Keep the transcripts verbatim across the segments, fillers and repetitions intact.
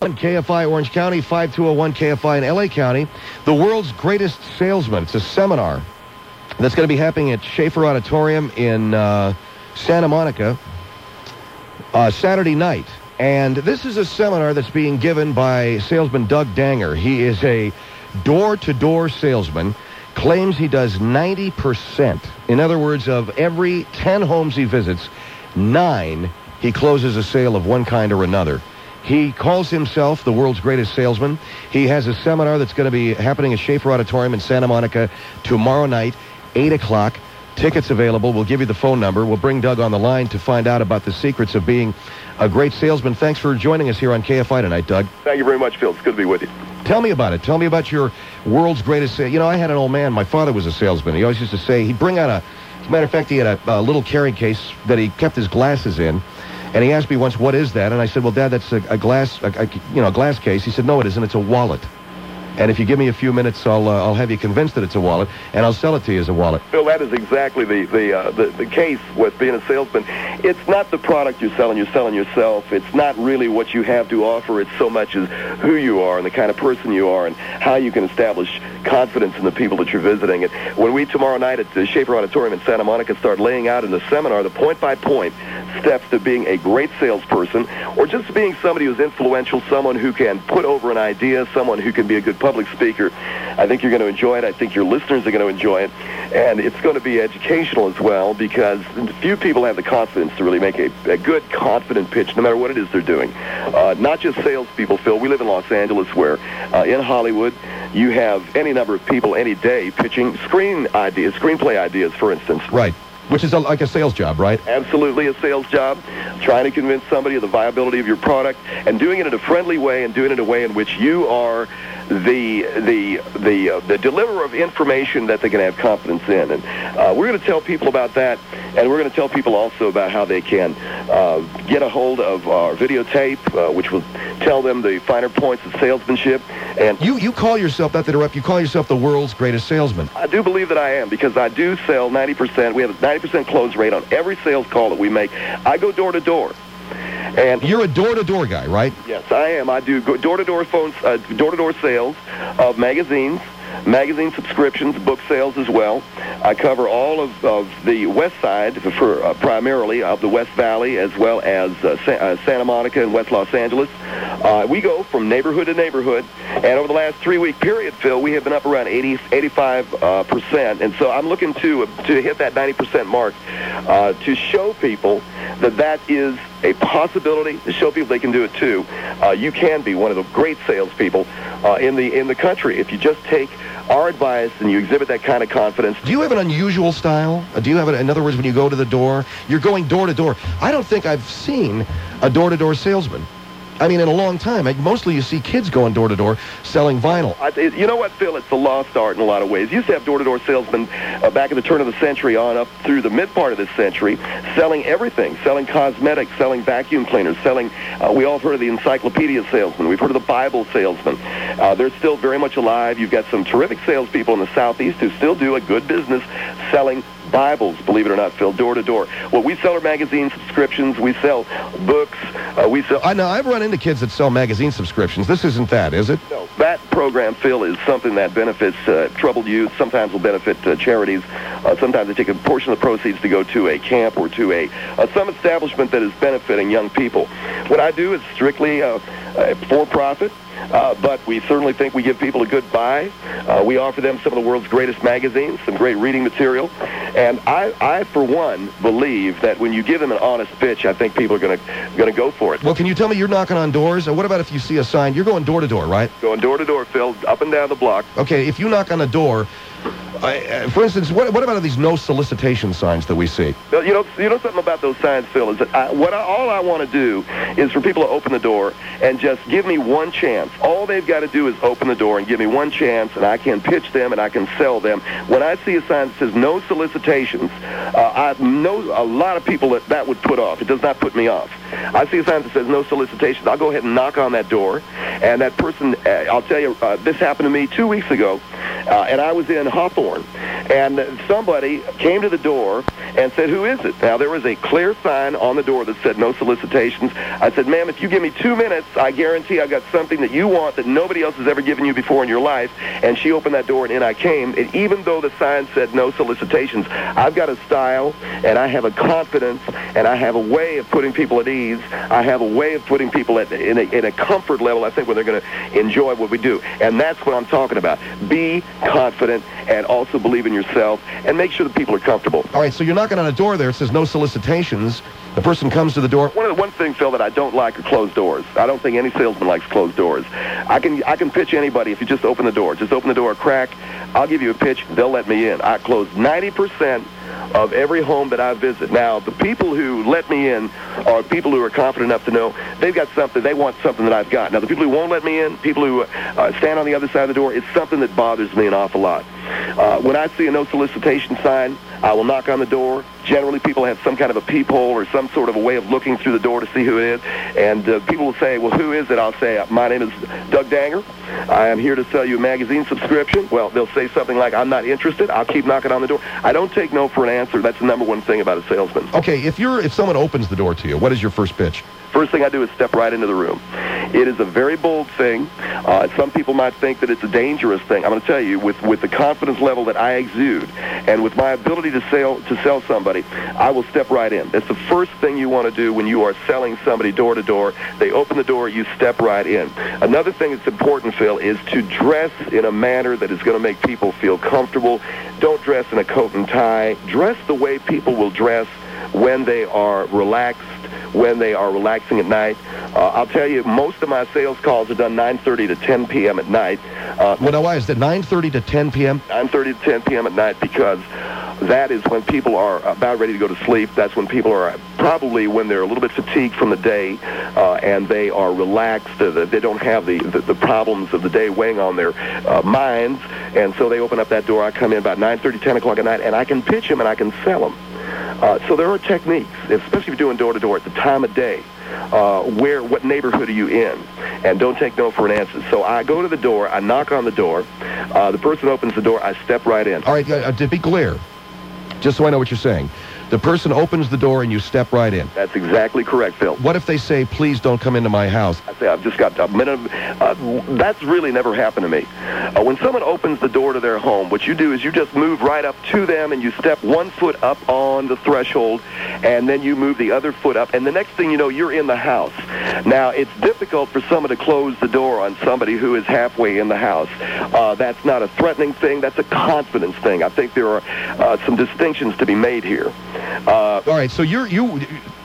K F I Orange County, five two oh one K F I in L A County. The World's Greatest Salesman. It's a seminar that's going to be happening at Schaefer Auditorium in uh, Santa Monica uh, Saturday night. And this is a seminar that's being given by salesman Doug Danger. He is a door-to-door salesman, claims he does ninety percent. In other words, of every ten homes he visits, nine, he closes a sale of one kind or another. He calls himself the world's greatest salesman. He has a seminar that's going to be happening at Schaefer Auditorium in Santa Monica tomorrow night, eight o'clock. Tickets available. We'll give you the phone number. We'll bring Doug on the line to find out about the secrets of being a great salesman. Thanks for joining us here on K F I tonight, Doug. Thank you very much, Phil. It's good to be with you. Tell me about it. Tell me about your world's greatest sale. You know, I had an old man. My father was a salesman. He always used to say, he'd bring out a, as a matter of fact, he had a, a little carrying case that he kept his glasses in. And he asked me once, what is that? And I said, well, Dad, that's a, a glass, a, a, you know, a glass case. He said, no, it isn't. It's a wallet. And if you give me a few minutes, I'll uh, I'll have you convinced that it's a wallet, and I'll sell it to you as a wallet. Phil, that is exactly the the, uh, the the case with being a salesman. It's not the product you're selling. You're selling yourself. It's not really what you have to offer. It's so much as who you are and the kind of person you are and how you can establish confidence in the people that you're visiting. And when we tomorrow night at the Schaefer Auditorium in Santa Monica start laying out in the seminar the point-by-point steps to being a great salesperson, or just being somebody who's influential, someone who can put over an idea, someone who can be a good public speaker, I think you're going to enjoy it. I think your listeners are going to enjoy it. And it's going to be educational as well, because few people have the confidence to really make a, a good, confident pitch, no matter what it is they're doing. Uh, not just salespeople, Phil. We live in Los Angeles, where uh, in Hollywood, you have any number of people any day pitching screen ideas, screenplay ideas, for instance. Right. Which is a, like a sales job, right? Absolutely a sales job. Trying to convince somebody of the viability of your product and doing it in a friendly way and doing it in a way in which you are the the the uh, the deliverer of information that they can have confidence in. And uh, we're going to tell people about that, and we're going to tell people also about how they can uh, get a hold of our videotape, uh, which will tell them the finer points of salesmanship. And you you call yourself, not to interrupt, you call yourself the world's greatest salesman. I do believe that I am, because I do sell ninety percent. We have a ninety percent close rate on every sales call that we make. I go door to door. And you're a door-to-door guy, right? Yes, I am. I do door-to-door phones, uh, door-to-door sales of magazines, magazine subscriptions, book sales as well. I cover all of, of the west side, for uh, primarily of the West Valley, as well as uh, Sa uh, Santa Monica and West Los Angeles. Uh, we go from neighborhood to neighborhood, and over the last three-week period, Phil, we have been up around eighty, eighty-five uh, percent. And so I'm looking to uh, to hit that ninety percent mark uh, to show people that that is a possibility, to show people they can do it too. Uh, you can be one of the great salespeople uh, in the in the country if you just take our advice and you exhibit that kind of confidence. Do you have an unusual style? Uh, do you have, an, in other words, when you go to the door, you're going door to door? I don't think I've seen a door-to-door salesman. I mean, in a long time. I, mostly you see kids going door-to-door selling vinyl. I, you know what, Phil? It's a lost art in a lot of ways. You used to have door-to-door salesmen uh, back at the turn of the century on up through the mid part of this century, selling everything, selling cosmetics, selling vacuum cleaners, selling, uh, we all have heard of the encyclopedia salesman. We've heard of the Bible salesman. Uh, they're still very much alive. You've got some terrific salespeople in the Southeast who still do a good business selling Bibles, believe it or not, Phil, door to door. Well, we sell our magazine subscriptions. We sell books. Uh, we sell. I know. I've run into kids that sell magazine subscriptions. This isn't that, is it? No. That program, Phil, is something that benefits uh, troubled youth. Sometimes will benefit uh, charities. Uh, sometimes they take a portion of the proceeds to go to a camp or to a uh, some establishment that is benefiting young people. What I do is strictly uh, uh, for profit. Uh, but we certainly think we give people a good buy. Uh, we offer them some of the world's greatest magazines, some great reading material. And I, I, for one, believe that when you give them an honest pitch, I think people are going to going to go for it. Well, can you tell me you're knocking on doors? Or what about if you see a sign? You're going door to door, right? Going door to door, Phil, up and down the block. Okay, if you knock on a door, I, uh, for instance, what, what about these no solicitation signs that we see? You know, you know something about those signs, Phil, is that I, what I, all I want to do is for people to open the door and just give me one chance. All they've got to do is open the door and give me one chance, and I can pitch them and I can sell them. When I see a sign that says no solicitations, uh, I know a lot of people that that would put off. It does not put me off. I see a sign that says no solicitations. I'll go ahead and knock on that door, and that person, uh, I'll tell you, uh, this happened to me two weeks ago, uh, and I was in Hawthorne, And somebody came to the door and said, "Who is it?" Now, there was a clear sign on the door that said no solicitations. I said, "Ma'am, if you give me two minutes, I guarantee I got something that you want that nobody else has ever given you before in your life." And she opened that door, and in I came. And even though the sign said no solicitations, I've got a style, and I have a confidence, and I have a way of putting people at ease. I have a way of putting people at, in, a, in a comfort level, I think, when they're going to enjoy what we do. And that's what I'm talking about. Be confident and also believe in yourself, and make sure that people are comfortable. All right, so you're knocking on a door there. It says no solicitations. The person comes to the door. One of the one thing, Phil, that I don't like are closed doors. I don't think any salesman likes closed doors. I can I can pitch anybody if you just open the door. Just open the door a crack. I'll give you a pitch. They'll let me in. I close ninety percent of every home that I visit. Now, the people who let me in are people who are confident enough to know they've got something, they want something that I've got. Now, the people who won't let me in, people who uh, stand on the other side of the door, it's something that bothers me an awful lot. Uh, when I see a no solicitation sign, I will knock on the door. Generally, people have some kind of a peephole or some sort of a way of looking through the door to see who it is. And uh, people will say, "Well, who is it?" I'll say, "My name is Doug Danger. I am here to sell you a magazine subscription." Well, they'll say something like, "I'm not interested." I'll keep knocking on the door. I don't take no for an answer. That's the number one thing about a salesman. Okay, if you're if someone opens the door to you, what is your first pitch? First thing I do is step right into the room. It is a very bold thing. Uh, some people might think that it's a dangerous thing. I'm going to tell you, with, with the confidence level that I exude and with my ability to sell to sell somebody, I will step right in. That's the first thing you want to do when you are selling somebody door to door. They open the door, you step right in. Another thing that's important, Phil, is to dress in a manner that is going to make people feel comfortable. Don't dress in a coat and tie. Dress the way people will dress when they are relaxed, when they are relaxing at night. Uh, I'll tell you, most of my sales calls are done nine thirty to ten p m at night. Uh, well, now, why is that nine thirty to ten p m? nine thirty to ten p m at night because that is when people are about ready to go to sleep. That's when people are probably when they're a little bit fatigued from the day uh, and they are relaxed. Uh, they don't have the, the, the problems of the day weighing on their uh, minds. And so they open up that door. I come in about nine thirty, ten o'clock at night, and I can pitch them and I can sell them. Uh, so there are techniques, especially if you're doing door-to-door, at the time of day. Uh, where, what neighborhood are you in? And don't take no for an answer. So I go to the door, I knock on the door, uh, the person opens the door, I step right in. All right, uh, to be clear, just so I know what you're saying, the person opens the door and you step right in. That's exactly correct, Phil. What if they say, "Please don't come into my house"? I say, "I've just got a minute." Uh, that's really never happened to me. Uh, when someone opens the door to their home, what you do is you just move right up to them and you step one foot up on the threshold, and then you move the other foot up, and the next thing you know, you're in the house. Now, it's difficult for someone to close the door on somebody who is halfway in the house. Uh, that's not a threatening thing. That's a confidence thing. I think there are uh, some distinctions to be made here. Uh, All right, so you're you.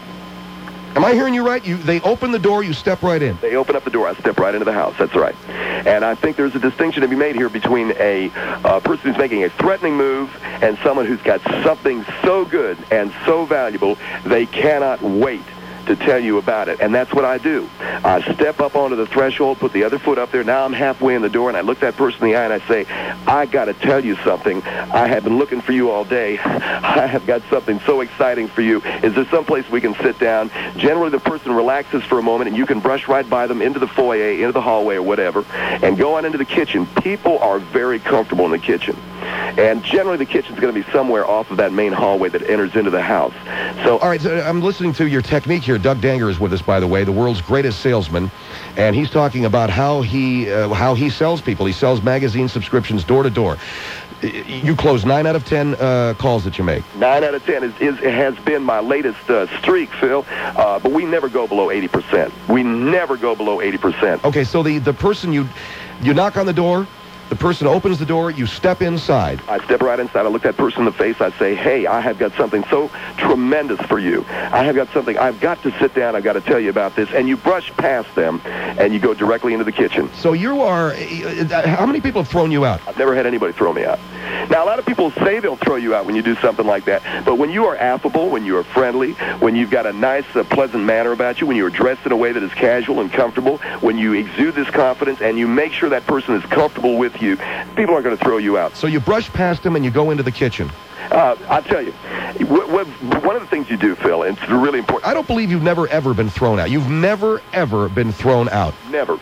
Am I hearing you right? You they open the door, you step right in. They open up the door, I step right into the house. That's right. And I think there's a distinction to be made here between a uh, person who's making a threatening move and someone who's got something so good and so valuable they cannot wait to tell you about it. And that's what I do. I step up onto the threshold, put the other foot up there. Now I'm halfway in the door, and I look that person in the eye, and I say, "I got to tell you something. I have been looking for you all day. I have got something so exciting for you. Is there some place we can sit down?" Generally, the person relaxes for a moment, and you can brush right by them into the foyer, into the hallway, or whatever, and go on into the kitchen. People are very comfortable in the kitchen. And generally, the kitchen's going to be somewhere off of that main hallway that enters into the house. So, all right, so I'm listening to your technique here. Doug Danger is with us, by the way, the world's greatest salesman, and he's talking about how he uh, how he sells people. He sells magazine subscriptions door to door. You close nine out of ten uh, calls that you make. Nine out of ten is, is has been my latest uh, streak, Phil. Uh, but we never go below eighty percent. We never go below eighty percent. Okay, so the the person you you knock on the door. The person opens the door, you step inside. I step right inside, I look that person in the face, I say, "Hey, I have got something so tremendous for you. I have got something, I've got to sit down, I've got to tell you about this." And you brush past them, and you go directly into the kitchen. So you are, how many people have thrown you out? I've never had anybody throw me out. Now, a lot of people say they'll throw you out when you do something like that, but when you are affable, when you are friendly, when you've got a nice, uh, pleasant manner about you, when you are dressed in a way that is casual and comfortable, when you exude this confidence, and you make sure that person is comfortable with you, people aren't going to throw you out. So you brush past them and you go into the kitchen. Uh, I'll tell you, one of the things you do, Phil, and it's really important. I don't believe you've never, ever been thrown out. You've never, ever been thrown out. Never.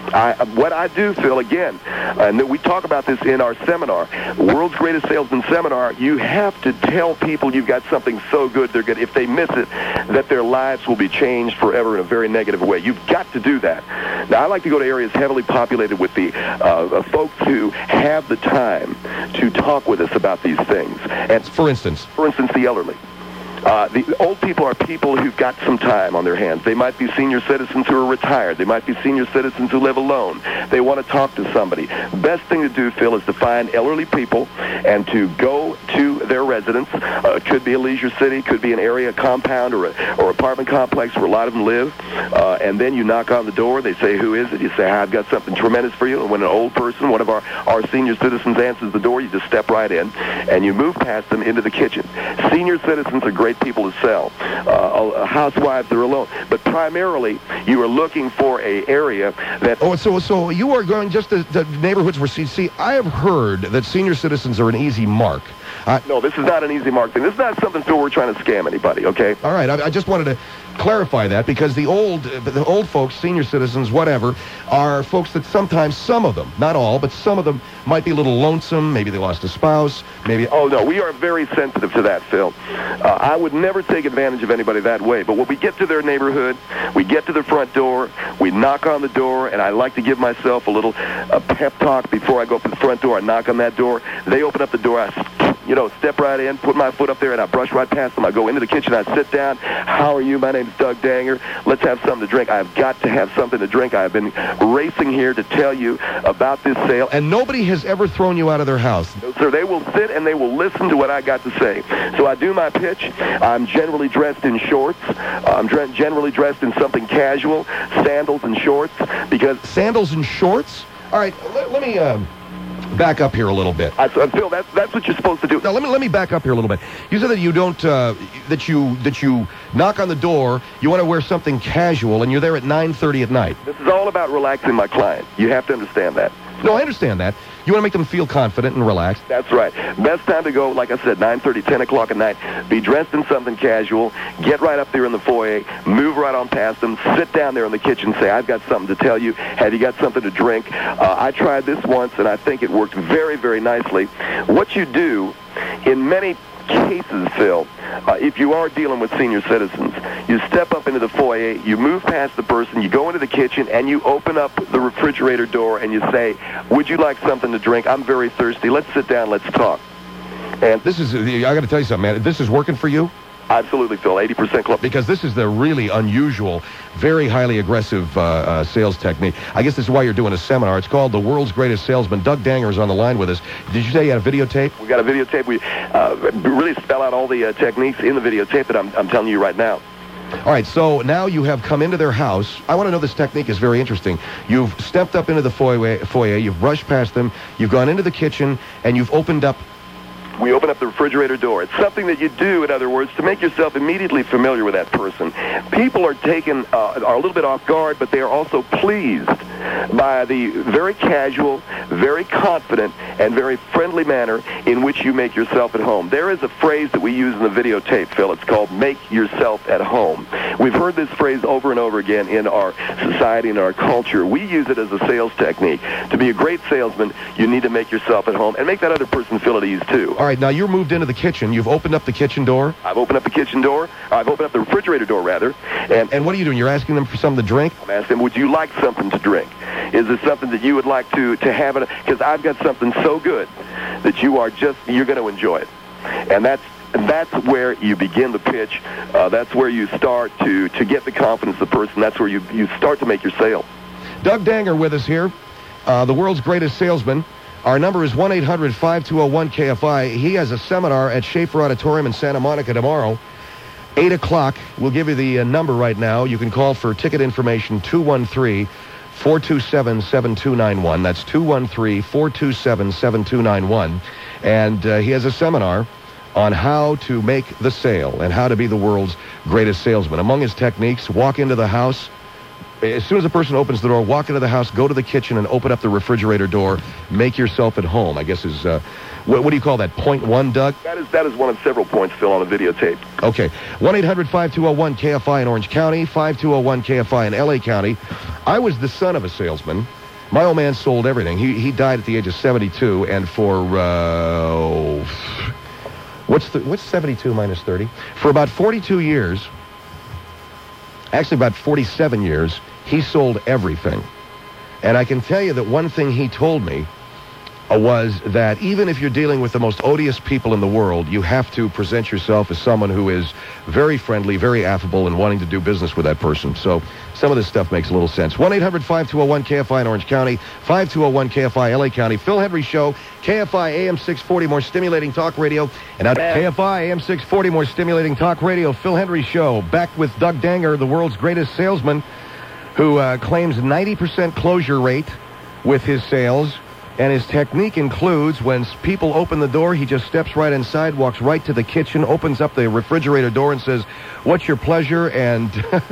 I, what I do, Phil, again, and we talk about this in our seminar, World's Greatest Salesman Seminar, you have to tell people you've got something so good, they're good, if they miss it, that their lives will be changed forever in a very negative way. You've got to do that. Now, I like to go to areas heavily populated with the uh, folks who have the time to talk with us about these things. And for instance? For instance, the elderly. Uh, the old people are people who've got some time on their hands. They might be senior citizens who are retired. They might be senior citizens who live alone. They want to talk to somebody. Best thing to do, Phil, is to find elderly people and to go to their residence. Uh, it could be a leisure city, could be an area compound or a, or apartment complex where a lot of them live. Uh, and then you knock on the door. They say, who is it? You say, I've got something tremendous for you. And when an old person, one of our, our senior citizens answers the door, you just step right in and you move past them into the kitchen. Senior citizens are great people to sell. Uh, housewives are alone. But primarily, you are looking for a area that... Oh, so so you are going just to the neighborhoods where... See, see, I have heard that senior citizens are an easy mark. Uh, no, this is not an easy mark thing. This is not something, Phil, we're trying to scam anybody, okay? All right, I, I just wanted to clarify that because the old, the old folks, senior citizens, whatever, are folks that sometimes, some of them, not all, but some of them might be a little lonesome. Maybe they lost a spouse. Maybe... Oh, no, we are very sensitive to that, Phil. Uh, I would never take advantage of anybody that way. But when we get to their neighborhood, we get to the front door, we knock on the door, and I like to give myself a little a pep talk before I go up to the front door. I knock on that door. They open up the door. I, you know, step right in, put my foot up there, and I brush right past them. I go into the kitchen. I sit down. How are you? My name's Doug Danger. Let's have something to drink. I've got to have something to drink. I've been racing here to tell you about this sale. And nobody has ever thrown you out of their house. No, sir. They will sit and they will listen to what I got to say. So I do my pitch. I'm generally dressed in shorts. I'm dre- generally dressed in something casual, sandals and shorts, because... Sandals and shorts? All right, let, let me... Um back up here a little bit. I, Phil, that's that's what you're supposed to do. Now let me let me back up here a little bit. You said that you don't uh, that you that you knock on the door. You want to wear something casual, and you're there at nine thirty at night. This is all about relaxing my client. You have to understand that. No, I understand that. You want to make them feel confident and relaxed. That's right. Best time to go, like I said, nine thirty, ten o'clock at night. Be dressed in something casual. Get right up there in the foyer. Move right on past them. Sit down there in the kitchen. Say, I've got something to tell you. Have you got something to drink? Uh, I tried this once, and I think it worked very, very nicely. What you do in many cases, Phil, uh, if you are dealing with senior citizens, you step up into the foyer, you move past the person, you go into the kitchen, and you open up the refrigerator door, and you say, would you like something to drink? I'm very thirsty. Let's sit down. Let's talk. And this is, I got to tell you something, man. This is working for you? Absolutely, Phil. eighty percent club. Because this is the really unusual, very highly aggressive uh, uh, sales technique. I guess this is why you're doing a seminar. It's called The World's Greatest Salesman. Doug Danger is on the line with us. Did you say you had a videotape? We got a videotape. We uh, really spell out all the uh, techniques in the videotape that I'm, I'm telling you right now. All right, so now you have come into their house. I want to know, this technique is very interesting. You've stepped up into the foyer, foyer, you've brushed past them, you've gone into the kitchen, and you've opened up... We open up the refrigerator door. It's something that you do, in other words, to make yourself immediately familiar with that person. People are taken, uh, are a little bit off guard, but they are also pleased by the very casual, very confident, and very friendly manner in which you make yourself at home. There is a phrase that we use in the videotape, Phil. It's called make yourself at home. We've heard this phrase over and over again in our society and our culture. We use it as a sales technique. To be a great salesman, you need to make yourself at home and make that other person feel at ease, too. All right, now you're moved into the kitchen. You've opened up the kitchen door. I've opened up the kitchen door. I've opened up the refrigerator door, rather. And, and what are you doing? You're asking them for something to drink? I'm asking them, would you like something to drink? Is there something that you would like to, to have? Because I've got something so good that you are just, you're going to enjoy it. And that's that's where you begin the pitch. Uh, that's where you start to, to get the confidence of the person. That's where you, you start to make your sale. Doug Danger with us here, uh, the world's greatest salesman. Our number is one eight hundred, five two zero one, K F I. He has a seminar at Schaefer Auditorium in Santa Monica tomorrow, eight o'clock. We'll give you the uh, number right now. You can call for ticket information, two one three, four two seven, seven two nine one. That's two one three, four two seven, seven two nine one. And uh, he has a seminar on how to make the sale and how to be the world's greatest salesman. Among his techniques, walk into the house. As soon as a person opens the door, walk into the house, go to the kitchen, and open up the refrigerator door. Make yourself at home, I guess is, uh, what, what do you call that, point one, Doug? That is that is one of several points, Phil, on the videotape. Okay. one eight hundred, five two zero one, K F I in Orange County, five two zero one, K F I in L A County. I was the son of a salesman. My old man sold everything. He he died at the age of seventy-two, and for uh, what's the what's seventy-two minus thirty? For about forty-two years, actually about forty-seven years, he sold everything. And I can tell you that one thing he told me uh, was that even if you're dealing with the most odious people in the world, you have to present yourself as someone who is very friendly, very affable, and wanting to do business with that person. So some of this stuff makes a little sense. one eight hundred five two zero one K F I in Orange County, five two zero one K F I L A County. Phil Hendry Show, K F I A M six forty, more stimulating talk radio. And out K F I A M six forty, more stimulating talk radio. Phil Hendry Show, back with Doug Danger, the world's greatest salesman, who uh, claims ninety percent closure rate with his sales. And his technique includes when people open the door, he just steps right inside, walks right to the kitchen, opens up the refrigerator door and says, "What's your pleasure?" And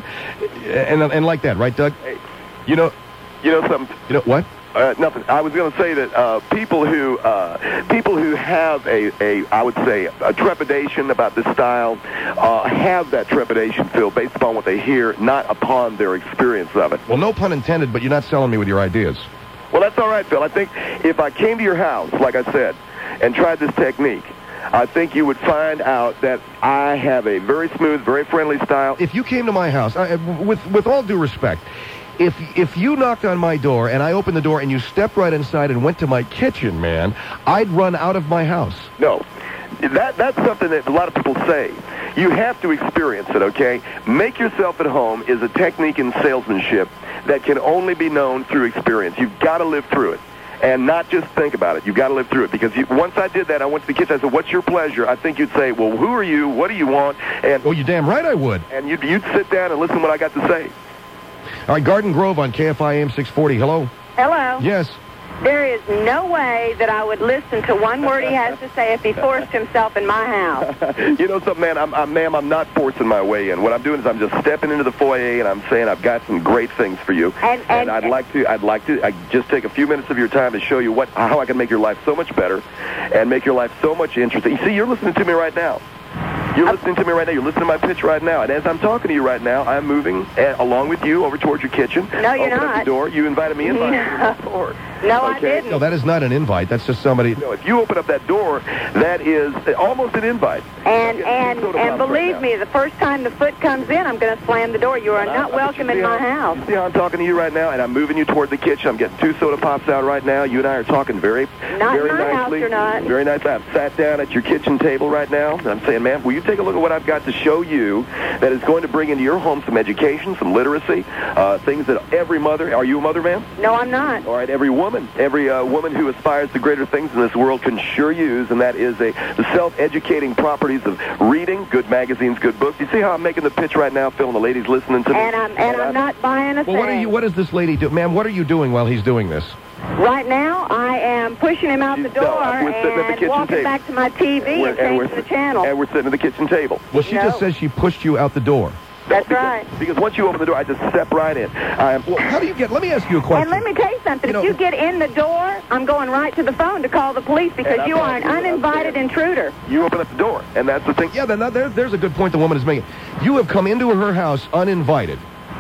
and and like that, right, Doug? Hey, you know, you know something. You know what? Uh, nothing. I was going to say that uh, people who uh, people who have a, a I would say a trepidation about this style uh, have that trepidation, Phil, based upon what they hear, not upon their experience of it. Well, no pun intended, but you're not selling me with your ideas. Well, that's all right, Phil. I think if I came to your house, like I said, and tried this technique, I think you would find out that I have a very smooth, very friendly style. If you came to my house, I, with with all due respect, if if you knocked on my door and I opened the door and you stepped right inside and went to my kitchen, man, I'd run out of my house. No. That that's something that a lot of people say. You have to experience it, okay? Make yourself at home is a technique in salesmanship that can only be known through experience. You've got to live through it and not just think about it. You've got to live through it because you, once I did that, I went to the kitchen. I said, "What's your pleasure?" I think you'd say, "Well, who are you? What do you want?" And oh, you damn right I would. And you'd, you'd sit down and listen to what I got to say. All right, Garden Grove on K F I A M six forty. Hello? Hello. Yes. There is no way that I would listen to one word he has to say if he forced himself in my house. You know something, man? I'm, I'm, ma'am, I'm not forcing my way in. What I'm doing is I'm just stepping into the foyer and I'm saying I've got some great things for you. And, and, and I'd like to, I'd like to, I just take a few minutes of your time to show you what, how I can make your life so much better and make your life so much interesting. You see, you're listening to me right now. You're listening to me right now. You're listening to my pitch right now. And as I'm talking to you right now, I'm moving uh, along with you over towards your kitchen. No, you're Open not. Up the door. You invited me in by No, the door. no okay? I didn't. No, that is not an invite. That's just somebody. No, if you open up that door, that is almost an invite. And and and believe right me, the first time the foot comes in, I'm going to slam the door. You are not I, welcome in my house. You see how I'm talking to you right now, and I'm moving you toward the kitchen. I'm getting two soda pops out right now. You and I are talking very, not very in my nicely. house, you're not. Very nice. I've sat down at your kitchen table right now, and I'm saying, "Ma'am, will you take a look at what I've got to show you that is going to bring into your home some education, some literacy, uh, things that every mother." Are you a mother, ma'am? No, I'm not. All right, every woman, every uh, woman who aspires to greater things in this world can sure use, and that is a the self-educating properties of reading, good magazines, good books. You see how I'm making the pitch right now, Phil, and the ladies listening to me? And I'm and I'm not buying a Well, what are thing. you? What is this lady do, ma'am? What are you doing while he's doing this? Right now, I am pushing him out the door No, we're sitting at the and kitchen walking table. back to my T V and, We're- and we're changing the channel. And we're sitting at the kitchen table. Well, she No. just says she pushed you out the door. That's because, right. Because once you open the door, I just step right in. I am. Well, how do you get? Let me ask you a question. And let me tell you something. You know- if you get in the door, I'm going right to the phone to call the police because And you I'm are an not- uninvited intruder. You open up the door, and that's the thing. Yeah, then that, there, there's a good point the woman is making. You have come into her house uninvited.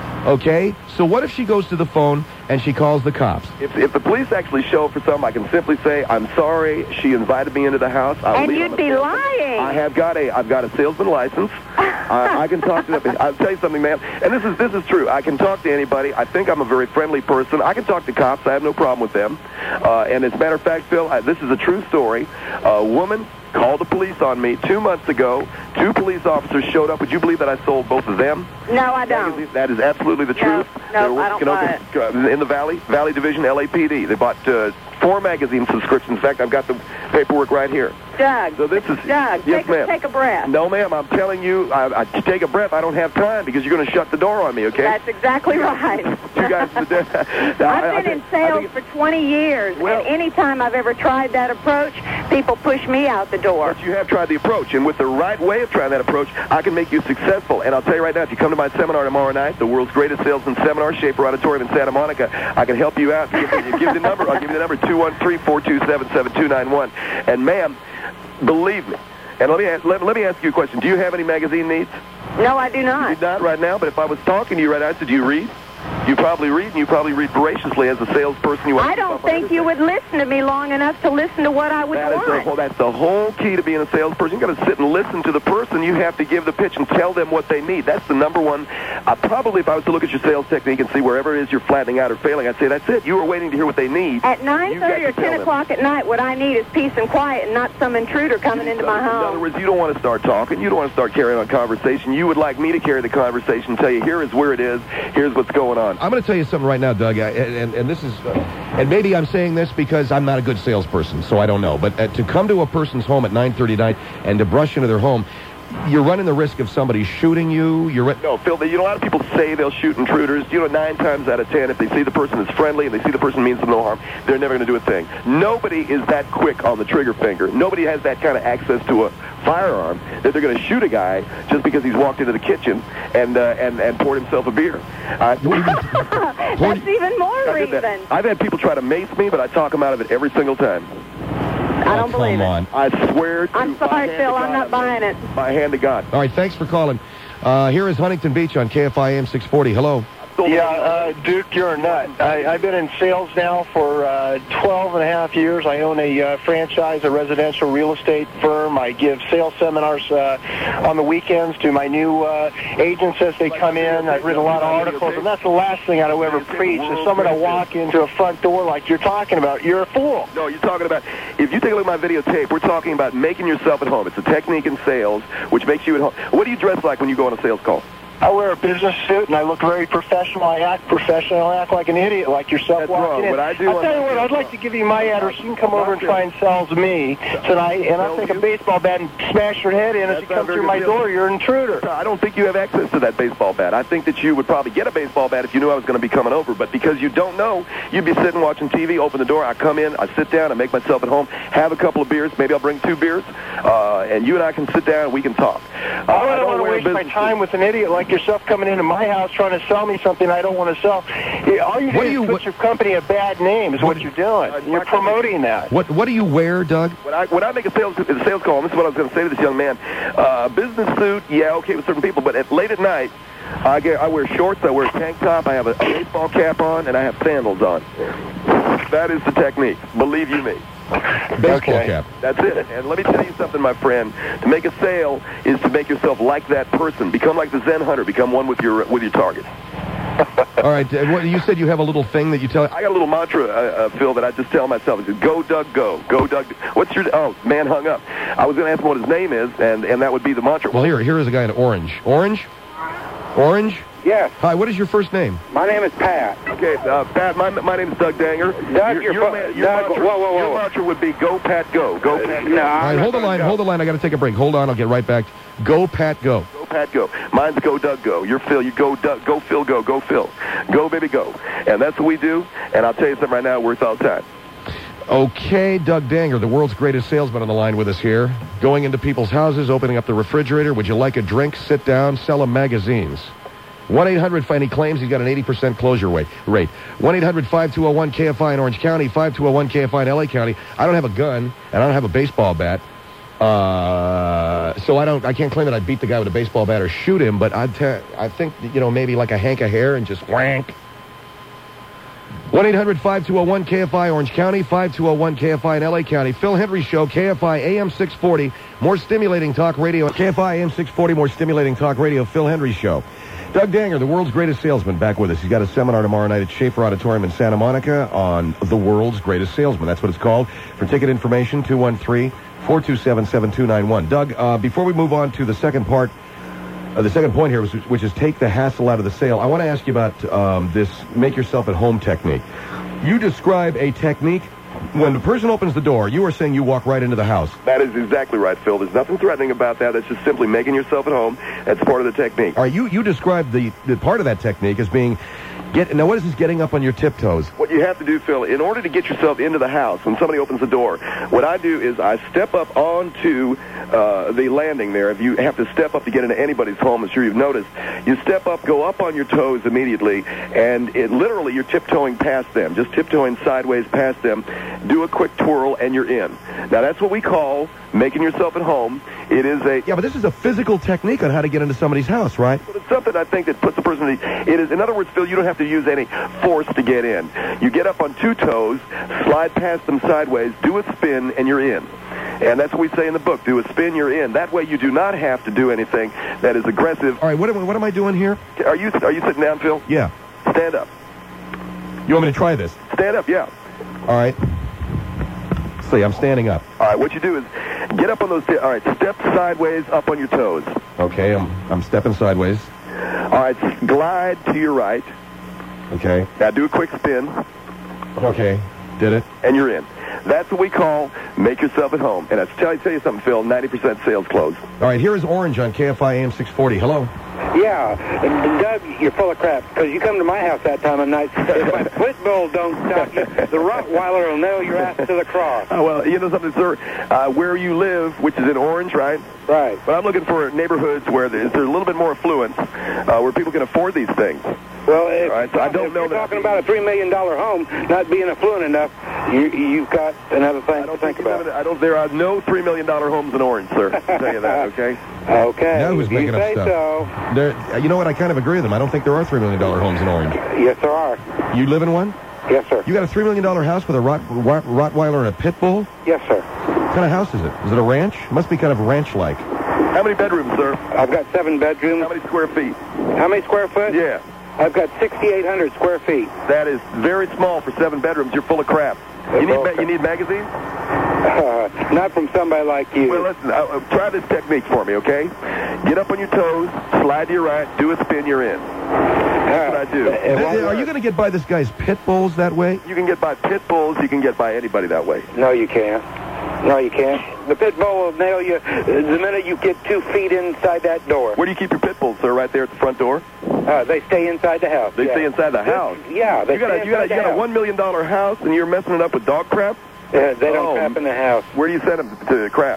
Okay? So what if she goes to the phone and she calls the cops? If, if the police actually show up for something, I can simply say, "I'm sorry, she invited me into the house." I'll And leave you'd on the be salesman. lying. I have got a, I've got a salesman license. I, I can talk to them. I'll tell you something, ma'am. And this is this is true. I can talk to anybody. I think I'm a very friendly person. I can talk to cops. I have no problem with them. Uh, and as a matter of fact, Phil, I, this is a true story. A woman called the police on me two months ago. Two police officers showed up. Would you believe that I sold both of them? No, I don't. That is absolutely the truth. No, They were I don't working buy over- in the Valley, Valley Division, L A P D. They bought uh, four magazine subscriptions. In fact, I've got the paperwork right here. Doug, So this is Doug, yes, take, ma'am. take a breath. No, ma'am. I'm telling you, I, I take a breath. I don't have time because you're going to shut the door on me. Okay? That's exactly right. You guys, I've been in sales for twenty years, Well- and any time I've ever tried that approach, people push me out the door. But you have tried the approach, and with the right way of trying that approach, I can make you successful. And I'll tell you right now, if you come to my seminar tomorrow night, the world's greatest salesman seminar, Schaefer Auditorium in Santa Monica, I can help you out. Give me, give me the number. I'll give you the number, two one three, four two seven, seven two nine one. And, ma'am, believe me, and let me, ask, let, let me ask you a question. Do you have any magazine needs? No, I do You not. do not right now, but if I was talking to you right now, I said, do you read? You probably read, and you probably read voraciously as a salesperson. You want I don't think you would listen to me long enough to listen to what I would that want. Is the whole, that's the whole key to being a salesperson. You've got to sit and listen to the person. You have to give the pitch and tell them what they need. That's the number one. Uh, probably if I was to look at your sales technique and see wherever it is you're flattening out or failing, I'd say that's it. You were waiting to hear what they need. At nine thirty or ten o'clock at night, what I need is peace and quiet and not some intruder coming into my home. In other words, you don't want to start talking. You don't want to start carrying on conversation. You would like me to carry the conversation, tell you here is where it is, here's what's going on. I'm going to tell you something right now, Doug, I, and, and this is, uh, and maybe I'm saying this because I'm not a good salesperson, so I don't know, but uh, to come to a person's home at nine thirty at night and to brush into their home, you're running the risk of somebody shooting you. You're no, Phil, you know, a lot of people say they'll shoot intruders. You know, nine times out of ten, if they see the person is friendly and they see the person means them no harm, they're never going to do a thing. Nobody is that quick on the trigger finger. Nobody has that kind of access to a firearm that they're going to shoot a guy just because he's walked into the kitchen and uh, and, and poured himself a beer. Uh, That's even more reason. I've had people try to mace me, but I talk them out of it every single time. I don't oh, believe come on. it. I swear to I'm sorry, Phil. I'm not buying it. My hand to God. All right, thanks for calling. Uh, here is Huntington Beach on K F I A M six forty. Hello. Yeah, uh, Duke, you're a nut. I, I've been in sales now for uh, twelve and a half years. I own a uh, franchise, a residential real estate firm. I give sales seminars uh, on the weekends to my new uh, agents as they come in. I've written a lot of articles, and that's the last thing I'd ever preach is someone to walk into a front door like you're talking about. You're a fool. No, you're talking about, if you take a look at my videotape, we're talking about making yourself at home. It's a technique in sales which makes you at home. What do you dress like when you go on a sales call? I wear a business suit, and I look very professional. I act professional. I act like an idiot, like yourself That's walking wrong. in. What I do I'll tell you what, I'd like to give you my address. You can come over and try and sell to me tonight, and I'll take a baseball bat and smash your head in as you come through my door. You're an intruder. I don't think you have access to that baseball bat. I think that you would probably get a baseball bat if you knew I was going to be coming over, but because you don't know, you'd be sitting watching T V, open the door, I come in, I sit down, I make myself at home, have a couple of beers, maybe I'll bring two beers, uh, and you and I can sit down and we can talk. Uh, I don't want to waste my time with an idiot like yourself coming into my house trying to sell me something I don't want to sell. All you do What do is you- put what- your company a bad name is what, you're doing. You're promoting that. What What do you wear, Doug? When I, when I make a sales a sales call, and this is what I was going to say to this young man, uh, business suit, yeah, okay with certain people, but at, late at night, I, get, I wear shorts, I wear a tank top, I have a, a baseball cap on, and I have sandals on. That is the technique, believe you me. Baseball Okay. cap. That's it. And let me tell you something, my friend. To make a sale is to make yourself like that person. Become like the Zen hunter. Become one with your with your target. All right. Uh, what, you said you have a little thing that you tell. I got a little mantra, uh, uh, Phil, that I just tell myself. It says, go, Doug, go. Go, Doug. What's your... Oh, man hung up. I was going to ask him what his name is, and, and that would be the mantra. Well, here, here is a guy in orange. Orange? Orange? Yes, Hi, what is your first name? my name is Pat. Okay, uh, Pat, my, my name is Doug Danger. Doug, your, you're your, fu- man- your Doug, mantra, whoa, whoa, Your whoa. mantra would be go, Pat, go. Go, Pat, go. No, All I'm right, not hold the gonna line. go. Hold the line. I got to take a break. Hold on. I'll get right back. Go, Pat, go. Go, Pat, go. Mine's go, Doug, go. You're Phil. You go, Doug. Go, Phil, go. Go, Phil. Go, baby, go. And that's what we do. And I'll tell you something right now. It works all the time. Okay, Doug Danger, the world's greatest salesman on the line with us here. Going into people's houses, opening up the refrigerator. Would you like a drink? Sit down. Sell them magazines. one eight hundred, and he claims he's got an eighty percent closure rate. Rate. one eight hundred, five two zero one, K F I in Orange County, five two zero one, K F I in L A County. I don't have a gun, and I don't have a baseball bat. Uh, so I don't, I can't claim that I beat the guy with a baseball bat or shoot him, but I'd te- I think, you know, maybe like a hank of hair and just whank. one eight hundred, five two zero one, K F I Orange County, five two zero one, K F I in L A County. Phil Hendry Show, K F I A M six forty, more stimulating talk radio. K F I A M six forty, more stimulating talk radio, Phil Hendry Show. Doug Danger, the world's greatest salesman, back with us. He's got a seminar tomorrow night at Schaefer Auditorium in Santa Monica on the world's greatest salesman. That's what it's called. For ticket information, two one three, four two seven, seven two nine one. Doug, uh, before we move on to the second part, uh, the second point here, which, which is take the hassle out of the sale, I want to ask you about um, this make yourself at home technique. You describe a technique when the person opens the door, you are saying you walk right into the house. That is exactly right, Phil. There's nothing threatening about that. That's just simply making yourself at home. That's part of the technique. All right, you, you describe the, the part of that technique as being, get now what is this getting up on your tiptoes? What you have to do, Phil, in order to get yourself into the house, when somebody opens the door, what I do is I step up onto uh, the landing there. If you have to step up to get into anybody's home, I'm sure you've noticed, you step up, go up on your toes immediately, and it literally you're tiptoeing past them, just tiptoeing sideways past them. Do a quick twirl, and you're in. Now, that's what we call making yourself at home. It is a... Yeah, but this is a physical technique on how to get into somebody's house, right? But it's something I think that puts the person in the... It is, in other words, Phil, you don't have to use any force to get in. You get up on two toes, slide past them sideways, do a spin, and you're in. And that's what we say in the book. Do a spin, you're in. That way you do not have to do anything that is aggressive. All right, what am, what am I doing here? Are you, are you sitting down, Phil? Yeah. Stand up. You want me to try this? Stand up, yeah. All right. See, I'm standing up. All right, what you do is get up on those... All right, step sideways up on your toes. Okay, I'm, I'm stepping sideways. All right, glide to your right. Okay. Now do a quick spin. Okay, did it. And you're in. That's what we call make yourself at home. And I tell you, tell you something, Phil, ninety percent sales close. All right, here is Orange on K F I A M six forty. Hello. Yeah, Doug, you're full of crap, because you come to my house that time of night. If my pit bull don't stop you, the Rottweiler will nail your ass to the cross. Oh, well, you know something, sir? Uh, where you live, which is in Orange, right? Right. But I'm looking for neighborhoods where there's, there's a little bit more affluence, uh, where people can afford these things. Well, if, right, so I don't if know you're that talking about a three million dollar home not being affluent enough, you, you've got another thing I don't to think think about. I don't. There are no three million dollar homes in Orange, sir. I'll tell you that, okay? Okay. Now who's you making up say stuff? So. There, you know what? I kind of agree with them. I don't think there are three million dollar homes in Orange. Yes, there are. You live in one? Yes, sir. You got a three million dollar house with a Rott, Rott, Rottweiler and a pit bull? Yes, sir. What kind of house is it? Is it a ranch? It must be kind of ranch-like. How many bedrooms, sir? I've got seven bedrooms. How many square feet? How many square foot? Yeah. I've got sixty-eight hundred square feet. That is very small for seven bedrooms. You're full of crap. You need, ma- you need magazines? Uh, not from somebody like you. Well, listen, uh, uh, try this technique for me, okay? Get up on your toes, slide to your right, do a spin, you're in. That's what I do. It won't Are work. you going to get by this guy's pit bulls that way? You can get by pit bulls, you can get by anybody that way. No, you can't. No, you can't. The pit bull will nail you the minute you get two feet inside that door. Where do you keep your pit bulls, sir? Right there at the front door? Uh, they stay inside the house. They yeah. stay inside the house? Yeah, they You got stay a, you got a, inside you got the a one million dollar house and you're messing it up with dog crap? Uh, they don't Oh. crap in the house. Where do you send them to crap?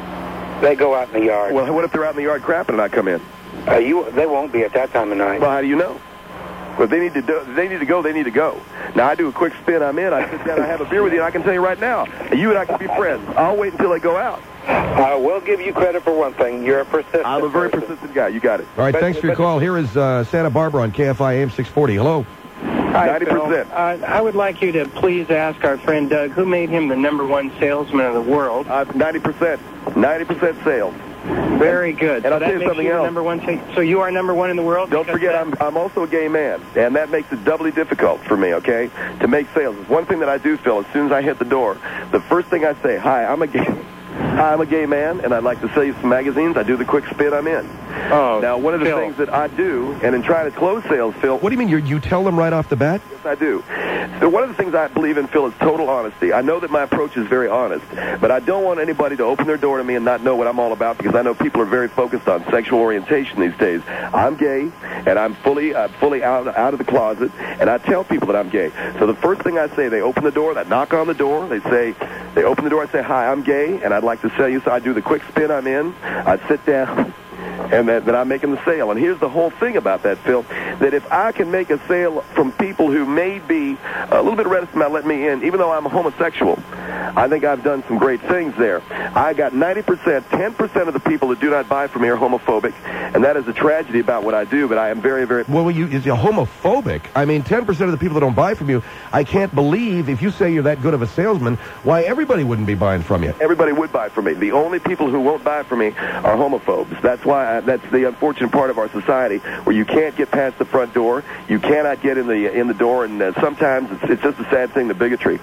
They go out in the yard. Well, what if they're out in the yard crapping and I come in? Uh, you, they won't be at that time of night. Well, how do you know? Well, they need to do, they need to go, they need to go. Now, I do a quick spin, I'm in, I sit down, I have a beer with you, and I can tell you right now, you and I can be friends. I'll wait until they go out. I will give you credit for one thing. You're a persistent I'm a very person. persistent guy. You got it. All right, But- thanks for your but- call. Here is uh, Santa Barbara on K F I A M six forty. Hello. Hi, ninety percent. Phil. Uh, I would like you to please ask our friend Doug who made him the number one salesman of the world. Uh, ninety percent. ninety percent sales. Very good. And so I'll that tell you makes something you the else. number one. Sa- so you are number one in the world. Don't because forget, of that? I'm, I'm also a gay man, and that makes it doubly difficult for me, okay, to make sales. It's one thing that I do, Phil, as soon as I hit the door, the first thing I say, hi, I'm a gay... Hi, I'm a gay man, and I'd like to sell you some magazines. I do the quick spin, I'm in. Oh, Now, one of the Phil. things that I do, and in trying to close sales, Phil, What do you mean? You're, you tell them right off the bat? yes, I do. So one of the things I believe in, Phil, is total honesty. I know that my approach is very honest, but I don't want anybody to open their door to me and not know what I'm all about, because I know people are very focused on sexual orientation these days. I'm gay, and I'm fully uh, fully out, out of the closet, and I tell people that I'm gay. So the first thing I say, they open the door, they knock on the door, they say, they open the door, I say, hi, I'm gay, and I'd like to sell you. So I do the quick spin, I'm in, I sit down, and then, then I'm making the sale. And here's the whole thing about that, Phil, that if I can make a sale from people who may be a little bit reticent about letting me in, even though I'm a homosexual, I think I've done some great things there. I got ninety percent, ten percent of the people that do not buy from me are homophobic, and that is a tragedy about what I do, but I am very, very... Well, you, you're homophobic. I mean, ten percent of the people that don't buy from you, I can't believe, if you say you're that good of a salesman, why everybody wouldn't be buying from you. Everybody would buy from me. The only people who won't buy from me are homophobes. That's why I, that's the unfortunate part of our society, where you can't get past the front door, you cannot get in the in the door, and uh, sometimes it's, it's just a sad thing, the bigotry.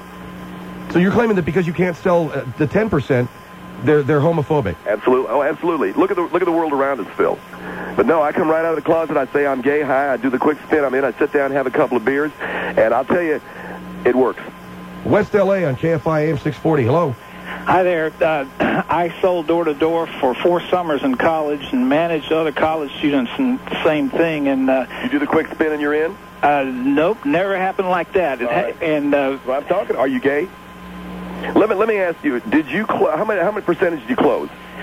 So you're claiming that because you can't sell uh, the ten percent, they're they're homophobic. Absolutely. Oh, absolutely. Look at the look at the world around us, Phil. But no, I come right out of the closet. I say I'm gay. Hi. I do the quick spin. I'm in. I sit down, have a couple of beers, and I'll tell you, it works. West L A on K F I A M six forty. Hello. Hi there. Uh, I sold door-to-door for four summers in college and managed other college students and the same thing. And uh, You do the quick spin and you're in? uh, nope, never happened like that. It All right. ha- and uh, Well, I'm talking. Are you gay? Let me let me ask you. Did you clo- how many how many percentage did you close?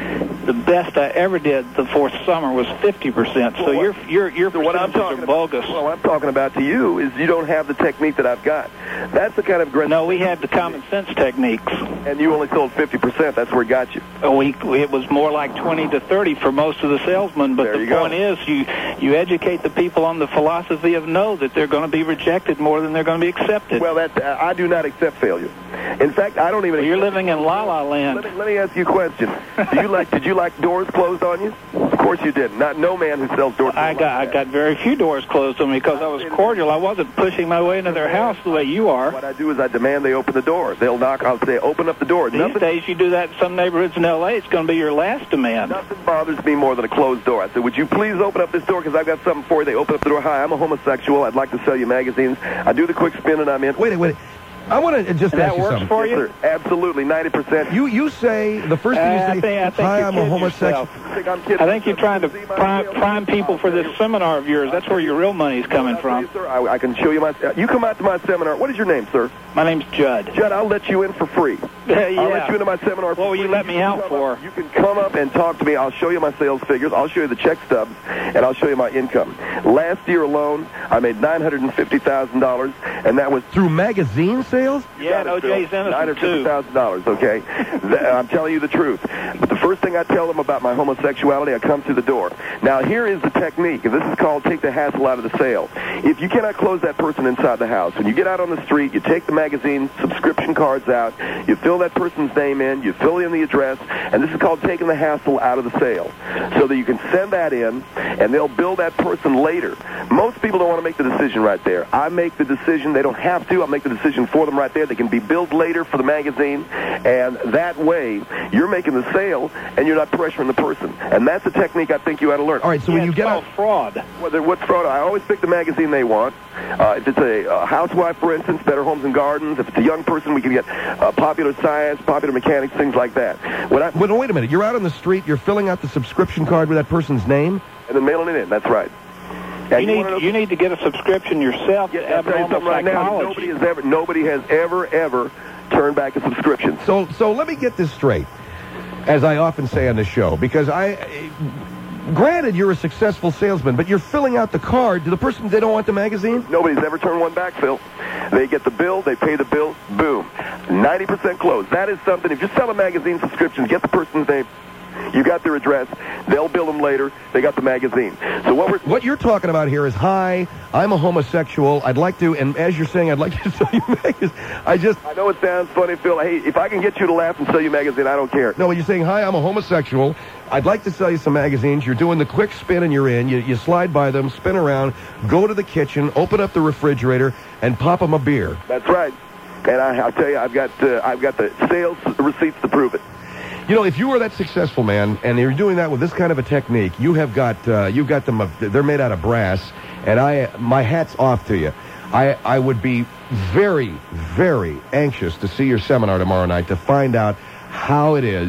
the best I ever did the fourth summer was fifty percent. So Well, your your your So what I'm percentages talking are bogus. About, well, I'm talking about to you is you don't have the technique that I've got. That's the kind of aggressive. No, we had the common sense techniques. And you only sold fifty percent. That's where it got you. We, it was more like twenty to thirty for most of the salesmen, but There the you go. point is you you educate the people on the philosophy of no, that they're going to be rejected more than they're going to be accepted. Well, that uh, I do not accept failure. In fact, I don't even. Well, you're accept- living in La La Land. Let me, let me ask you a question. Do you like? Did you like doors closed on you? Of course you did. Not no man who sells doors. I got I got very few doors closed on me because I was cordial. I wasn't pushing my way into their house the way you are. What I do is I demand they open the door. They'll knock. I'll say, open up the door. These Nothing, days, you do that in some neighborhoods in L A, it's going to be your last demand. nothing bothers me more than a closed door. I said, would you please open up this door because I've got something for you. They open up the door. Hi, I'm a homosexual. I'd like to sell you magazines. I do the quick spin and I'm in. Wait, wait. I want to just And ask that you works something. for Yes, you? sir. Absolutely, ninety percent. You you say the first thing you Uh, say. I think, I think Hi, you're I'm a kidding homosexual. yourself. I think I'm kidding. I think you're trying to prime, prime people for this seminar of yours. That's where your real money's coming from. Sir, I, I can show you my. Uh, you come out to my seminar. What is your name, sir? My name's Judd. Judd, I'll let you in for free. Yeah. I'll let you into my seminar. For What will you free. let me can out come for? up- You can come up and talk to me. I'll show you my sales figures. I'll show you the check stubs, and I'll show you my income. Last year alone, I made nine hundred and fifty thousand dollars, and that was Through magazine sales? Yeah, and O J's nine innocent, hundred fifty too. thousand dollars. Okay, Th- I'm telling you the truth. But the first thing I tell them about my homosexuality, I come through the door. Now here is the technique, and this is called take the hassle out of the sale. If you cannot close that person inside the house, when you get out on the street, you take the magazine subscription cards out, you fill that person's name in, you fill in the address, and this is called taking the hassle out of the sale, so that you can send that in, and they'll bill that person later. Most people don't want to make the decision right there. I make the decision. They don't have to. I'll make the decision for them right there. They can be billed later for the magazine, and that way you're making the sale, and you're not pressuring the person. And that's a technique I think you ought to learn. All right, so when Yeah, you it's get called out. fraud. Whether what's fraud, I always pick the magazine they want. Uh, if it's a, a housewife, for instance, Better Homes and Gardens. If it's a young person, we can get uh, Popular Science, Popular Mechanics, things like that. When I, But wait a minute. You're out on the street. You're filling out the subscription card with that person's name. and then mailing it in. That's right. And You need wanna know- you need to get a subscription yourself Yeah, to I'll tell you abnormal something right now. psychology. Nobody has ever, nobody has ever, ever turned back a subscription. So so let me get this straight, as I often say on the show, because I. Granted, you're a successful salesman, but you're filling out the card to the person they don't want the magazine? Nobody's ever turned one back, Phil. They get the bill, they pay the bill, boom. ninety percent close. That is something. If you're selling magazine subscriptions, get the person's name. You got their address. They'll bill them later. They got the magazine. So what we're... What you're talking about here is, hi, I'm a homosexual. I'd like to, and as you're saying, I'd like to sell you magazines. I just... I know it sounds funny, Phil. Hey, if I can get you to laugh and sell you a magazine, I don't care. No, you're saying, hi, I'm a homosexual. I'd like to sell you some magazines. You're doing the quick spin and you're in. You, you slide by them, spin around, go to the kitchen, open up the refrigerator, and pop them a beer. That's right. And I, I'll tell you, I've got uh, I've got the sales receipts to prove it. You know, if you were that successful, man, and you're doing that with this kind of a technique, you have got uh, you've got them. They're made out of brass, and I my hat's off to you. I I would be very very anxious to see your seminar tomorrow night to find out how it is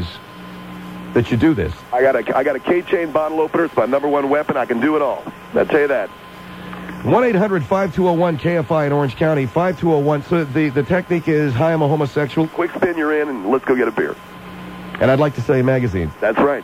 that you do this. I got a I got a K-chain bottle opener. It's my number one weapon. I can do it all. I'll tell you that. one eight hundred five two zero one K F I in Orange County, five two zero one. So the, the technique is, hi, I'm a homosexual, Quick spin, you're in, and let's go get a beer. and I'd like to sell you magazines. That's right.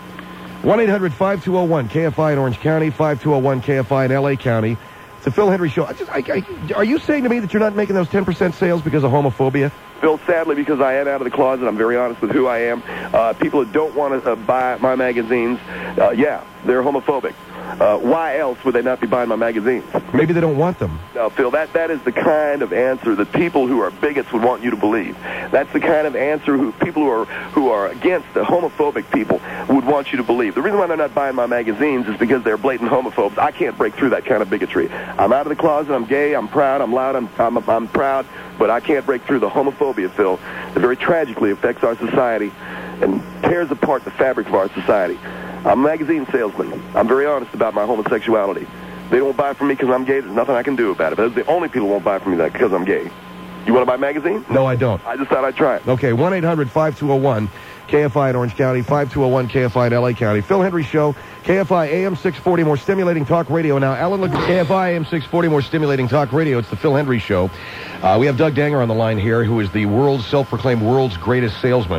one eight hundred five two zero one K F I in Orange County, five two zero one K F I in L A County. It's the Phil Hendry Show. I just, I, I, are you saying to me that you're not making those ten percent sales because of homophobia? Phil, sadly, because I am out of the closet, I'm very honest with who I am. Uh, people that don't want to uh, buy my magazines, uh, yeah, they're homophobic. Uh, why else would they not be buying my magazines? Maybe they don't want them. No, Phil, that, that is the kind of answer that people who are bigots would want you to believe. That's the kind of answer who people who are who are against the homophobic people would want you to believe. The reason why they're not buying my magazines is because they're blatant homophobes. I can't break through that kind of bigotry. I'm out of the closet. I'm gay. I'm proud. I'm loud. I'm I'm, I'm proud. But I can't break through the homophobia, Phil, that very tragically affects our society and tears apart the fabric of our society. I'm a magazine salesman. I'm very honest about my homosexuality. They don't buy from me because I'm gay. There's nothing I can do about it. But the only people who won't buy from me that because I'm gay. You want to buy a magazine? No, I don't. I just thought I'd try it. Okay, one eight hundred five two zero one K F I in Orange County, five two zero one K F I in L A County. Phil Hendry Show, K F I A M six forty, more stimulating talk radio. Now, Alan, look at K F I A M six forty, more stimulating talk radio. It's the Phil Hendry Show. Uh, we have Doug Danger on the line here, who is the world's self-proclaimed world's greatest salesman.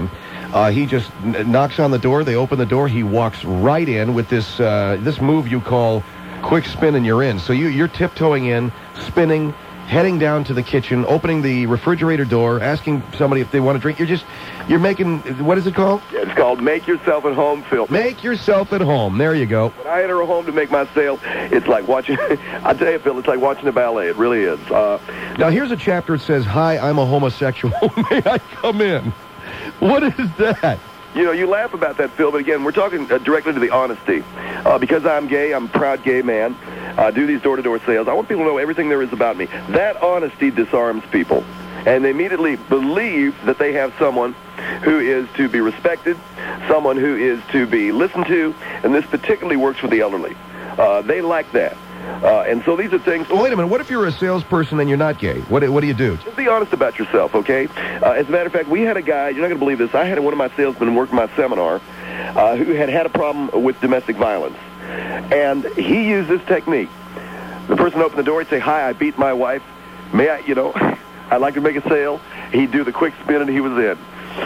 Uh, he just n- knocks on the door. They open the door. He walks right in with this uh, this move you call quick spin, and you're in. So you, you're tiptoeing in, spinning, heading down to the kitchen, opening the refrigerator door, asking somebody if they want to drink. You're just, you're making, what is it called? It's called Make Yourself at Home, Phil. Make yourself at home. There you go. When I enter a home to make my sale, it's like watching, I tell you, Phil, it's like watching a ballet. It really is. Uh, now, here's a chapter that says, hi, I'm a homosexual. May I come in? What is that? You know, you laugh about that, Phil, but again, we're talking uh, directly to the honesty. Uh, because I'm gay, I'm a proud gay man. I do these door-to-door sales. I want people to know everything there is about me. That honesty disarms people. And they immediately believe that they have someone who is to be respected, someone who is to be listened to, and this particularly works for the elderly. Uh, they like that. Uh, and so these are things... Well, wait a minute. What if you're a salesperson and you're not gay? What, what do you do? Just be honest about yourself, okay? Uh, as a matter of fact, we had a guy, you're not going to believe this, I had one of my salesmen work my seminar uh, who had had a problem with domestic violence. And he used this technique. The person opened the door, he'd say, hi, I beat my wife. May I, you know, I'd like to make a sale. He'd do the quick spin and he was in.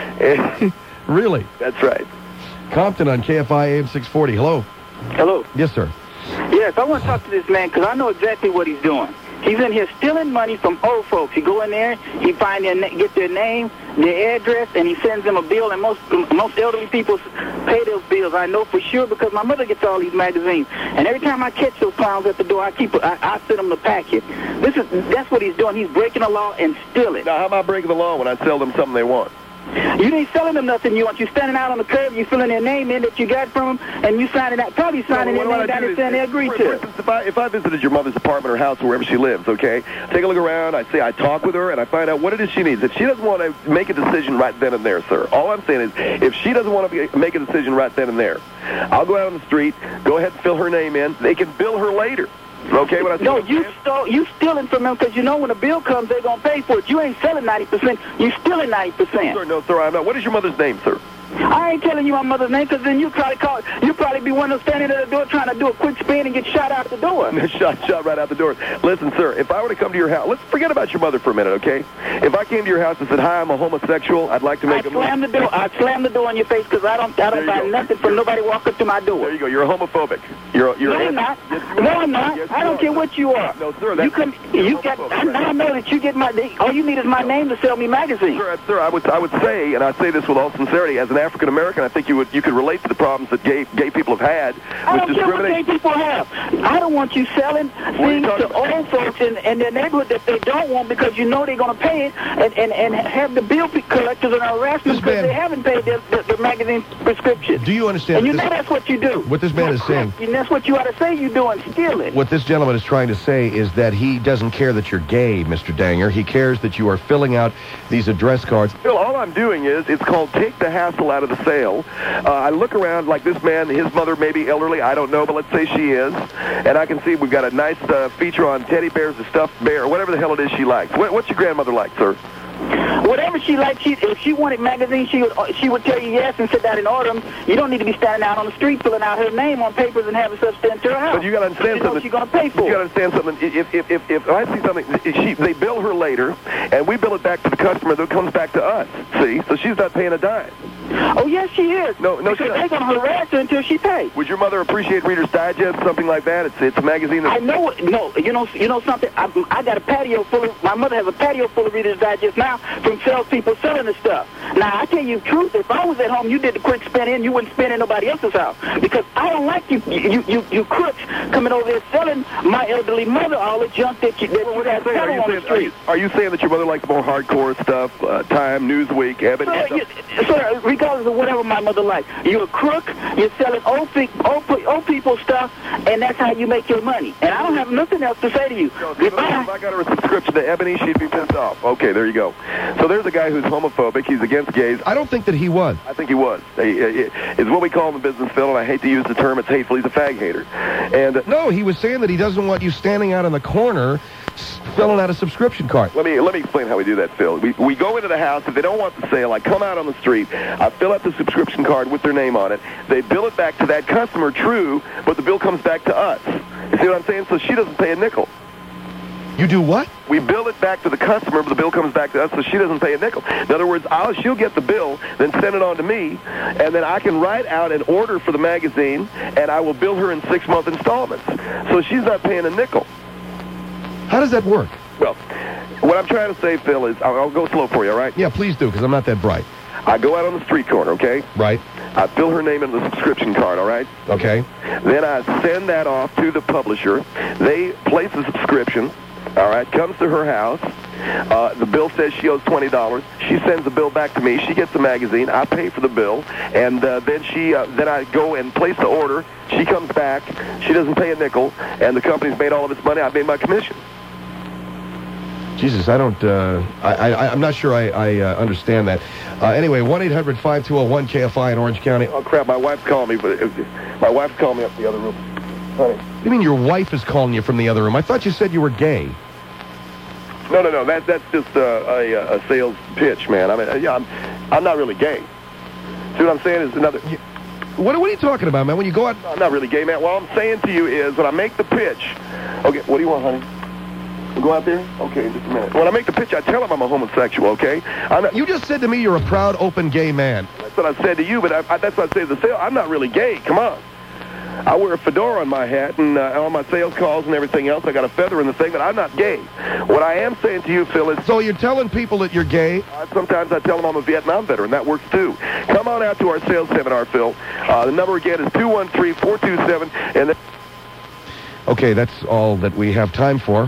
And really? That's right. Compton on K F I A M six forty. Hello. Hello. Yes, sir. Yes, I want to talk to this man because I know exactly what he's doing. He's in here stealing money from old folks. He go in there, he find their, get their name, their address, and he sends them a bill. And most most elderly people pay those bills. I know for sure because my mother gets all these magazines. And every time I catch those clowns at the door, I keep I, I send them the packet. This is that's what he's doing. He's breaking the law and stealing. Now, how am I breaking the law when I sell them something they want? You ain't selling them nothing you want. You standing out on the curb, you filling their name in that you got from them, and you signing out, probably signing no, their name down and saying they agree for, to for it. instance, if I, if I visited your mother's apartment or house or wherever she lives, okay, take a look around, I say I talk with her, and I find out what it is she needs. If she doesn't want to make a decision right then and there, sir, all I'm saying is if she doesn't want to be, make a decision right then and there, I'll go out on the street, go ahead and fill her name in. They can bill her later. Okay, what I No, you stole, you stealing from them because you know when a bill comes, they're going to pay for it. You ain't selling ninety percent. You stealing ninety percent. Sir, no, sir, I'm not. What is your mother's name, sir? I ain't telling you my mother's name because then you probably call, you probably be one of those standing at the door trying to do a quick spin and get shot out the door. shot, shot right out the door. Listen, sir, if I were to come to your house, let's forget about your mother for a minute, okay? If I came to your house and said, hi, I'm a homosexual, I'd like to make I'd a slam the door. I'd slam the door in your face because I don't, I don't buy nothing from nobody walking through my door. There you go. You're a homophobic. You're, you're no, I'm not. Yes, no, I'm not. Yes, I don't are. care what you are. No, sir. That's you can. You get. I, I know that you get my. All you need is my name to sell me magazines. Sir, sir, I would, I would say, and I say this with all sincerity, as an African American, I think you would, you could relate to the problems that gay, gay people have had I with don't care what discrimination. gay people have. I don't want you selling things to about? old folks in, in their neighborhood that they don't want because you know they're going to pay it and, and, and have the bill collectors and harass them because they haven't paid their, their, their magazine prescription. Do you understand? And you this, know that's what you do. What this man is saying. And that's what you ought to say you do and steal it. What this gentleman is trying to say is that he doesn't care that you're gay, Mister Danger. He cares that you are filling out these address cards. Phil, all I'm doing is, it's called take the hassle out of the sale. Uh, I look around like this man, his mother may be elderly, I don't know, but let's say she is. And I can see we've got a nice uh, feature on teddy bears, a stuffed bear, whatever the hell it is she likes. What, what's your grandmother like, sir? Whatever she liked, she, if she wanted magazines, she would she would tell you yes and sit down and order them. You don't need to be standing out on the street filling out her name on papers and having stuff sent to her house. But you got to understand you know something. She's going to pay for. You got to understand something. If if if if I see something, if she they bill her later, and we bill it back to the customer, that comes back to us. See, so she's not paying a dime. Oh yes, she is. No, no, because she they're going to harass her until she pays. Would your mother appreciate Reader's Digest, something like that? It's it's a magazine. That I know. No, you know, you know something. I, I got a patio full of. My mother has a patio full of Reader's Digest now from salespeople selling the stuff. Now I tell you the truth. If I was at home, you did the quick spin in, you wouldn't spin in nobody else's house because I don't like you, you, you, you crooks coming over there selling my elderly mother all the junk that you that you guys sell on the saying, street. are, you, are you saying that your mother likes more hardcore stuff? Uh, Time, Newsweek, Ebony. Sir, you, sir, regardless of whatever my mother likes, you're a crook. You're selling old, old, old people stuff, and that's how you make your money. And I don't have nothing else to say to you. No, if I got her a subscription to Ebony, she'd be pissed off. Okay, there you go. So there's a guy who's homophobic. He's against gays. I don't think that he was. I think he was. He, he, it's what we call him in business, Phil, and I hate to use the term. It's hateful. He's a fag hater. And uh, no, he was saying that he doesn't want you standing out in the corner filling out a subscription card. Let me let me explain how we do that, Phil. We, we go into the house. If they don't want the sale, I come out on the street. I fill out the subscription card with their name on it. They bill it back to that customer, true, but the bill comes back to us. You see what I'm saying? So she doesn't pay a nickel. You do what? We bill it back to the customer, but the bill comes back to us, so she doesn't pay a nickel. In other words, I'll, she'll get the bill, then send it on to me, and then I can write out an order for the magazine, and I will bill her in six-month installments. So she's not paying a nickel. How does that work? Well, what I'm trying to say, Phil, is I'll, I'll go slow for you, all right? Yeah, please do, because I'm not that bright. I go out on the street corner, okay? Right. I fill her name in the subscription card, all right? Okay. Then I send that off to the publisher. They place the subscription, all right, comes to her house. Uh, the bill says she owes twenty dollars. She sends the bill back to me. She gets the magazine. I pay for the bill. And uh, then she, uh, then I go and place the order. She comes back. She doesn't pay a nickel. And the company's made all of its money. I made my commission. Jesus, I don't, uh, I, I, I'm not sure I, I uh, understand that. Uh, anyway, one eight hundred five two zero one K F I in Orange County. Oh, crap, my wife's calling me, but uh, my wife's calling me up the other room. Honey. What do you mean your wife is calling you from the other room? I thought you said you were gay. No, no, no, that, that's just uh, a, a sales pitch, man. I mean, yeah, I'm, I'm not really gay. See what I'm saying is another... You, what, what are you talking about, man? When you go out... I'm not really gay, man. What I'm saying to you is when I make the pitch... Okay, what do you want, honey? We'll go out there? Okay, in just a minute. When I make the pitch, I tell them I'm a homosexual, okay? I'm not, you just said to me you're a proud, open, gay man. That's what I said to you, but I, I, that's what I say to the sale. I'm not really gay. Come on. I wear a fedora on my hat and uh, on my sales calls and everything else. I got a feather in the thing, but I'm not gay. What I am saying to you, Phil, is... So you're telling people that you're gay? Uh, sometimes I tell them I'm a Vietnam veteran. That works, too. Come on out to our sales seminar, Phil. Uh, the number again is two one three, four two seven. And then... Okay, that's all that we have time for.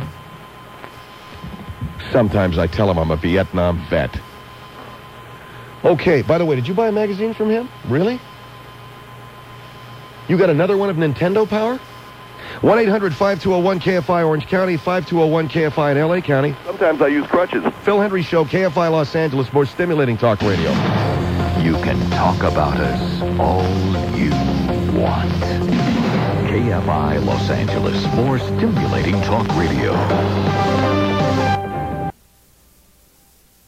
Sometimes I tell him I'm a Vietnam vet. Okay, by the way, did you buy a magazine from him? Really? You got another one of Nintendo Power? one eight hundred five two zero one K F I Orange County, five two zero one K F I in L A County. Sometimes I use crutches. Phil Hendry Show, K F I Los Angeles, more stimulating talk radio. You can talk about us all you want. K F I Los Angeles, more stimulating talk radio.